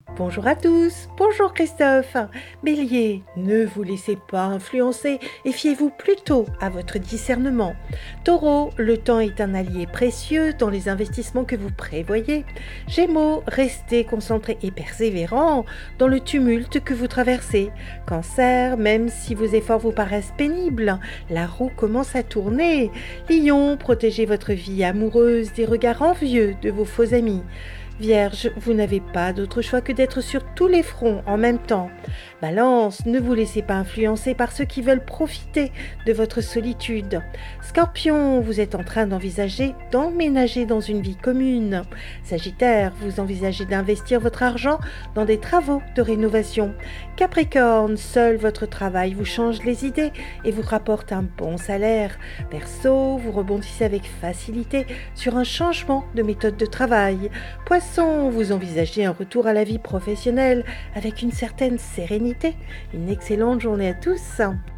Bonjour à tous, bonjour Christophe. Bélier, ne vous laissez pas influencer et fiez-vous plutôt à votre discernement. Taureau, le temps est un allié précieux dans les investissements que vous prévoyez. Gémeaux, restez concentré et persévérant dans le tumulte que vous traversez. Cancer, même si vos efforts vous paraissent pénibles, la roue commence à tourner. Lion, protégez votre vie amoureuse des regards envieux de vos faux amis. Vierge, vous n'avez pas d'autre choix que d'être sur tous les fronts en même temps. Balance, ne vous laissez pas influencer par ceux qui veulent profiter de votre solitude. Scorpion, vous êtes en train d'envisager d'emménager dans une vie commune. Sagittaire, vous envisagez d'investir votre argent dans des travaux de rénovation. Capricorne, seul votre travail vous change les idées et vous rapporte un bon salaire. Verseau, vous rebondissez avec facilité sur un changement de méthode de travail. Poisson, vous envisagez un retour à la vie professionnelle avec une certaine sérénité. Une excellente journée à tous.